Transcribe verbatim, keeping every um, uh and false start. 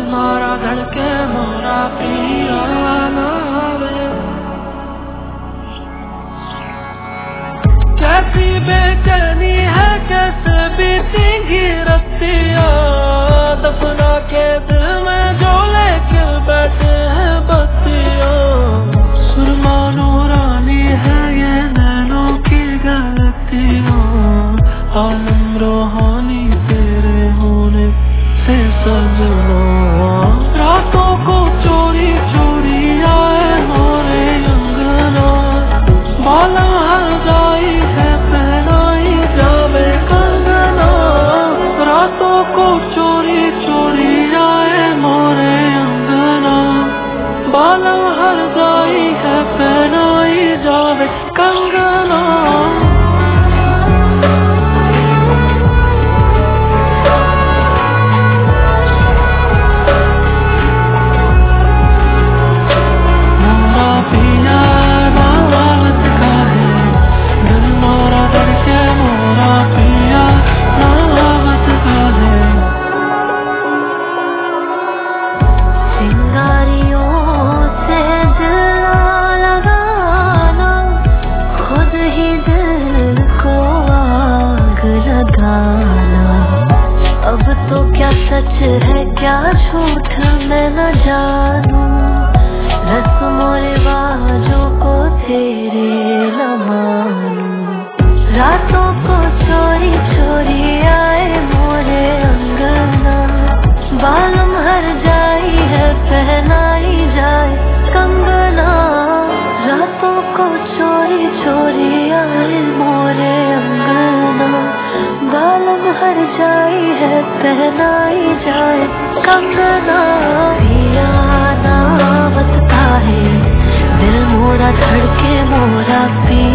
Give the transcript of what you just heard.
मारा धड़के मोरा पिया नावे। कैसी बेचैनी है कैसे बीतेंगी रतियां, दफना के दिल में जो लेके बैठे हैं बत्तियां। सुरमा नूरानी है ये नैनों की गलतियां, आलम रूहानी तेरे होने से सजना। रातों को चोरी चोरी आए मोरे अंगना, बाला हरजाई है पहनाई जावे कंगना। रातों को चोरी चोरी आए मोरे अंगना, बाला हरजाई है पहनाई जावे कंगना। अब तो क्या सच है क्या झूठ मैं न जानूं, रस्मों रिवाजों को तेरे न मानूं। रातों को चोरी चोरी आए मोरे अंगना, बालम हर जाई है पहनाई जाए कंगना। रातों को चोरी चोरी आए मोरे अंगना, बालम हर जाई है पहनाई जाए कंगना। पिया नावत का है दिल मोरा धड़के मोरा पिया।